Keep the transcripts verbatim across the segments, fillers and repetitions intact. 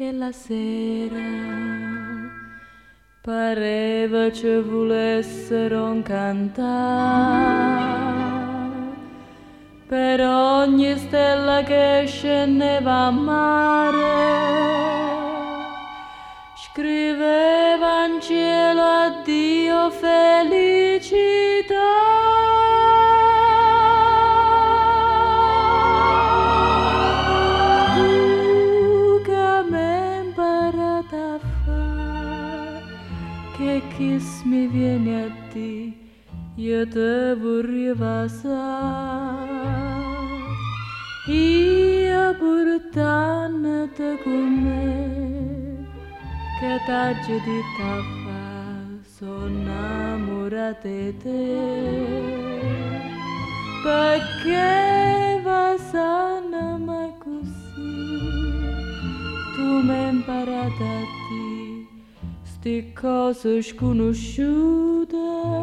che la sera pareva ci volessero incantare per ogni stella che scendeva a mare. Scriveva in cielo addio felicità. Tu che m'hai imparato a fare, che kiss mi viene a te, io te vorrei passare. Io portandoti con me, che t'aggi di fa, sono innamorata di te, perché va sana ma così, tu m'hai imparato a te, sti cose sconosciute,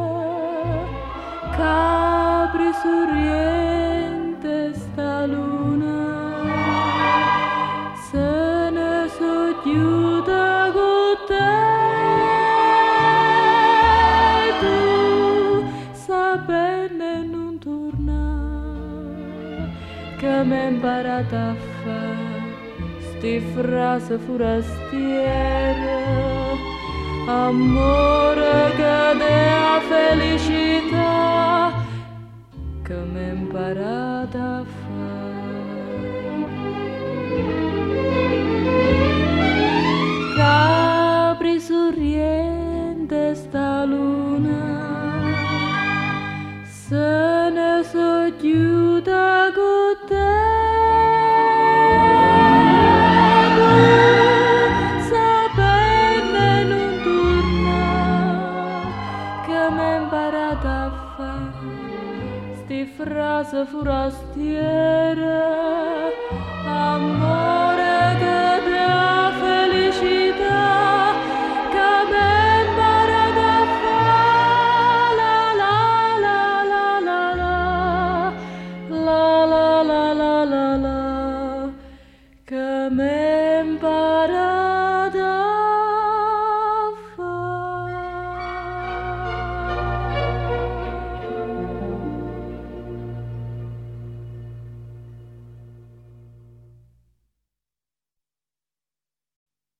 capri sorriente sta luna, se ne soggiuta con te, tu saperne non tornare, che m'hai imparato a fare sti frasi forastiere, amore che dea felicità, che m'hai imparato a fare. Capri sorriente sta luna, se ne soggiuta con te, tu saperne non tornare, che m'hai imparato a fare sti frasi forastiere,